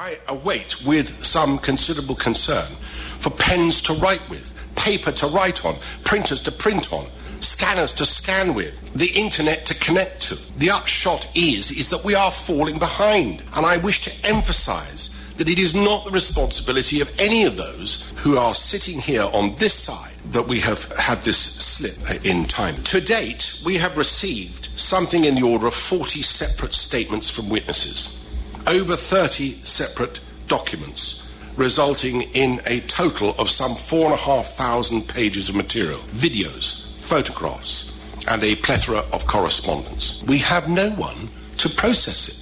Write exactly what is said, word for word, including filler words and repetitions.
I await with some considerable concern for pens to write with, paper to write on, printers to print on, scanners to scan with, the internet to connect to. The upshot is, is that we are falling behind. And I wish to emphasise that it is not the responsibility of any of those who are sitting here on this side that we have had this slip in time. To date, we have received something in the order of forty separate statements from witnesses, over thirty separate documents, resulting in a total of some four and a half thousand pages of material, videos, photographs, and a plethora of correspondence. We have no one to process it.